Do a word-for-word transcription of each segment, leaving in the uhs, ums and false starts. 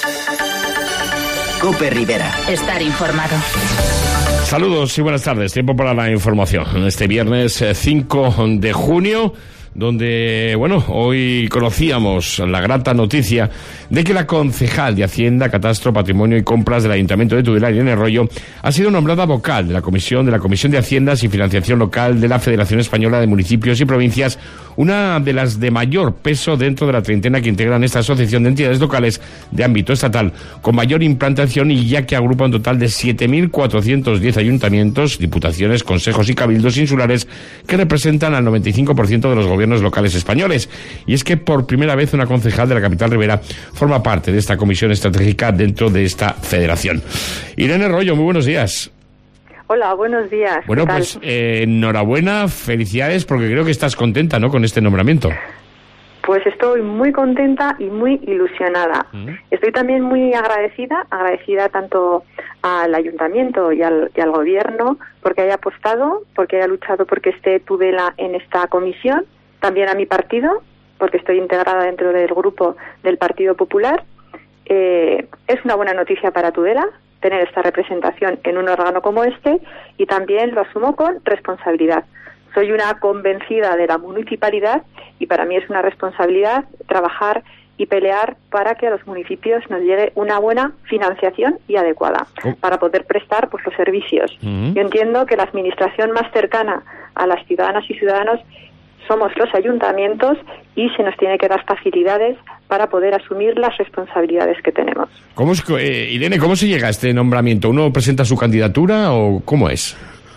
COPE Rivera. Estar informado. Saludos y buenas tardes. Tiempo para la información. Este viernes cinco de junio, donde, bueno, hoy conocíamos la grata noticia de que la concejal de Hacienda, Catastro, Patrimonio y Compras del Ayuntamiento de Tudela, Irene Royo, ha sido nombrada vocal de la Comisión de la Comisión de Haciendas y Financiación Local de la Federación Española de Municipios y Provincias, una de las de mayor peso dentro de la treintena que integran esta asociación de entidades locales de ámbito estatal, con mayor implantación y ya que agrupa un total de siete mil cuatrocientos diez ayuntamientos, diputaciones, consejos y cabildos insulares que representan al noventa y cinco por ciento de los gobiernos locales españoles. Y es que por primera vez una concejal de la capital ribera forma parte de esta comisión estratégica dentro de esta federación. Irene Royo, muy buenos días. Hola, buenos días. Bueno, pues eh, enhorabuena, felicidades, porque creo que estás contenta, ¿no?, con este nombramiento. Pues estoy muy contenta y muy ilusionada. Uh-huh. Estoy también muy agradecida, agradecida tanto al ayuntamiento y al, y al gobierno porque haya apostado, porque haya luchado porque esté Tudela en esta comisión, también a mi partido, porque estoy integrada dentro del grupo del Partido Popular. Eh, es una buena noticia para Tudela tener esta representación en un órgano como este, y también lo asumo con responsabilidad. Soy una convencida de la municipalidad y para mí es una responsabilidad trabajar y pelear para que a los municipios nos llegue una buena financiación y adecuada oh. para poder prestar pues los servicios. Uh-huh. Yo entiendo que la administración más cercana a las ciudadanas y ciudadanos somos los ayuntamientos y se nos tiene que dar facilidades para poder asumir las responsabilidades que tenemos. ¿Cómo es, eh, Irene, cómo se llega a este nombramiento? ¿Uno presenta su candidatura o cómo es?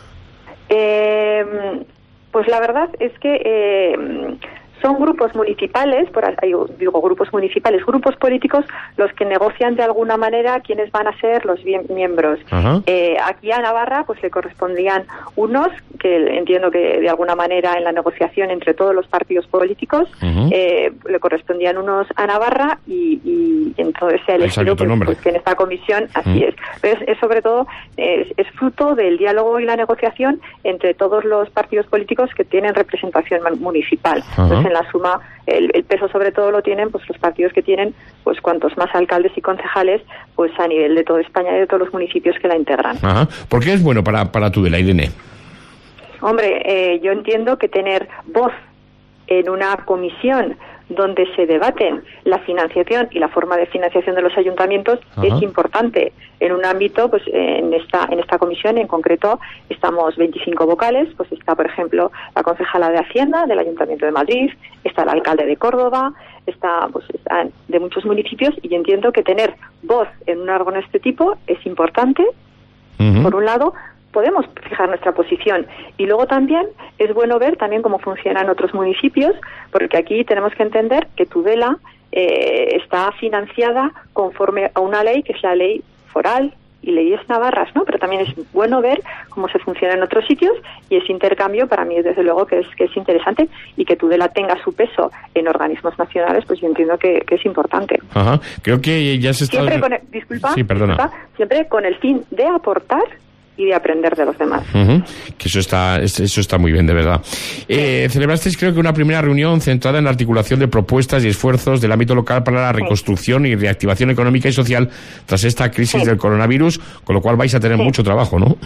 Eh, pues la verdad es que eh, son grupos municipales, por ahí digo grupos municipales, grupos políticos los que negocian de alguna manera quiénes van a ser los miembros. Eh, aquí a Navarra pues le correspondían unos que entiendo que de alguna manera en la negociación entre todos los partidos políticos uh-huh. eh, le correspondían unos a Navarra y, y entonces se ha elegido pues, pues que en esta comisión así uh-huh. es. Pero es, es sobre todo es, es fruto del diálogo y la negociación entre todos los partidos políticos que tienen representación municipal. Uh-huh. Entonces, en la suma, el, el peso sobre todo lo tienen pues los partidos que tienen pues cuantos más alcaldes y concejales pues a nivel de toda España y de todos los municipios que la integran. Ajá. ¿Por qué es bueno para, para Tudela, Irene? Hombre, eh, yo entiendo que tener voz en una comisión donde se debaten la financiación y la forma de financiación de los ayuntamientos Ajá. es importante. En un ámbito, pues en esta en esta comisión en concreto estamos veinticinco vocales, pues está, por ejemplo, la concejala de Hacienda del Ayuntamiento de Madrid, está el alcalde de Córdoba, está pues están de muchos municipios, y yo entiendo que tener voz en un órgano de este tipo es importante, uh-huh. por un lado. Podemos fijar nuestra posición y luego también es bueno ver también cómo funcionan otros municipios, porque aquí tenemos que entender que Tudela eh, está financiada conforme a una ley que es la ley foral y leyes navarras, ¿no? Pero también es bueno ver cómo se funciona en otros sitios, y ese intercambio para mí desde luego que es que es interesante, y que Tudela tenga su peso en organismos nacionales, pues yo entiendo que, que es importante. Ajá. Creo que ya se está... Siempre con el, disculpa, sí, perdona. disculpa, siempre con el fin de aportar y de aprender de los demás. Uh-huh. Que eso está eso está muy bien, de verdad. Eh, celebrasteis, creo que una primera reunión centrada en la articulación de propuestas y esfuerzos del ámbito local para la reconstrucción sí. y reactivación económica y social tras esta crisis sí. del coronavirus, con lo cual vais a tener sí. mucho trabajo, ¿no?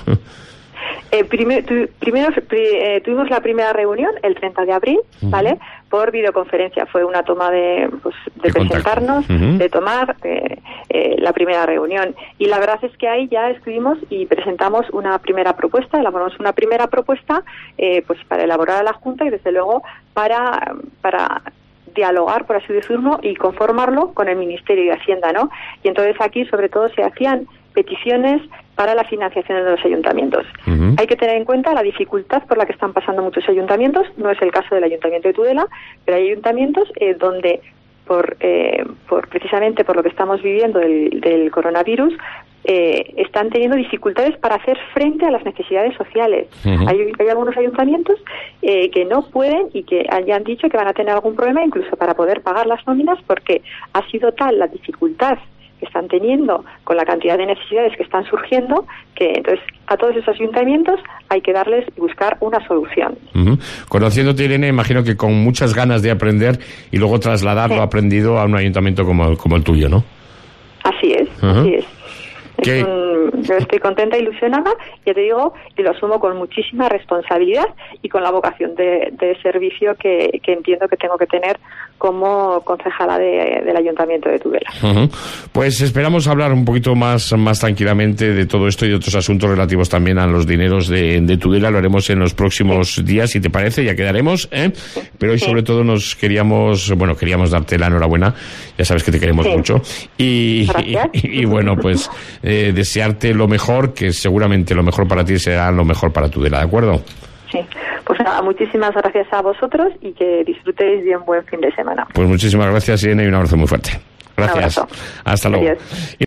Eh, primer, tu, primero eh, tuvimos la primera reunión el treinta de abril, uh-huh. ¿vale? Por videoconferencia. Fue una toma de, pues, de, de presentarnos, uh-huh. de tomar eh, eh, la primera reunión. Y la verdad es que ahí ya escribimos y presentamos una primera propuesta, elaboramos una primera propuesta eh, pues para elaborar a la Junta y desde luego para para dialogar, por así decirlo, y conformarlo con el Ministerio de Hacienda, ¿no? Y entonces aquí sobre todo se hacían peticiones para la financiación de los ayuntamientos. Uh-huh. Hay que tener en cuenta la dificultad por la que están pasando muchos ayuntamientos. No es el caso del Ayuntamiento de Tudela, pero hay ayuntamientos eh, donde por, eh, por precisamente por lo que estamos viviendo del, del coronavirus eh, están teniendo dificultades para hacer frente a las necesidades sociales. Uh-huh. Hay, hay algunos ayuntamientos eh, que no pueden y que hayan dicho que van a tener algún problema incluso para poder pagar las nóminas, porque ha sido tal la dificultad que están teniendo con la cantidad de necesidades que están surgiendo, que entonces a todos esos ayuntamientos hay que darles y buscar una solución. Uh-huh. Conociéndote, Irene, imagino que con muchas ganas de aprender y luego trasladar sí. lo aprendido a un ayuntamiento como, como el tuyo, ¿no? Así es, uh-huh. así es. Es un, yo estoy contenta, ilusionada, ya te digo, y lo asumo con muchísima responsabilidad y con la vocación de, de servicio que, que entiendo que tengo que tener como concejala de, del Ayuntamiento de Tudela. Uh-huh. Pues esperamos hablar un poquito más, más tranquilamente de todo esto y de otros asuntos relativos también a los dineros de, de Tudela. Lo haremos en los próximos sí. días, si te parece, ya quedaremos, ¿eh? Sí. Pero hoy sí. sobre todo nos queríamos, bueno, queríamos darte la enhorabuena, ya sabes que te queremos sí. mucho, y, y, y, y bueno, pues eh, desearte lo mejor, que seguramente lo mejor para ti será lo mejor para Tudela, ¿de acuerdo? Sí, pues nada, muchísimas gracias a vosotros y que disfrutéis de un buen fin de semana. Pues muchísimas gracias, Irene, y un abrazo muy fuerte. Gracias. Un abrazo. Hasta luego. Adiós.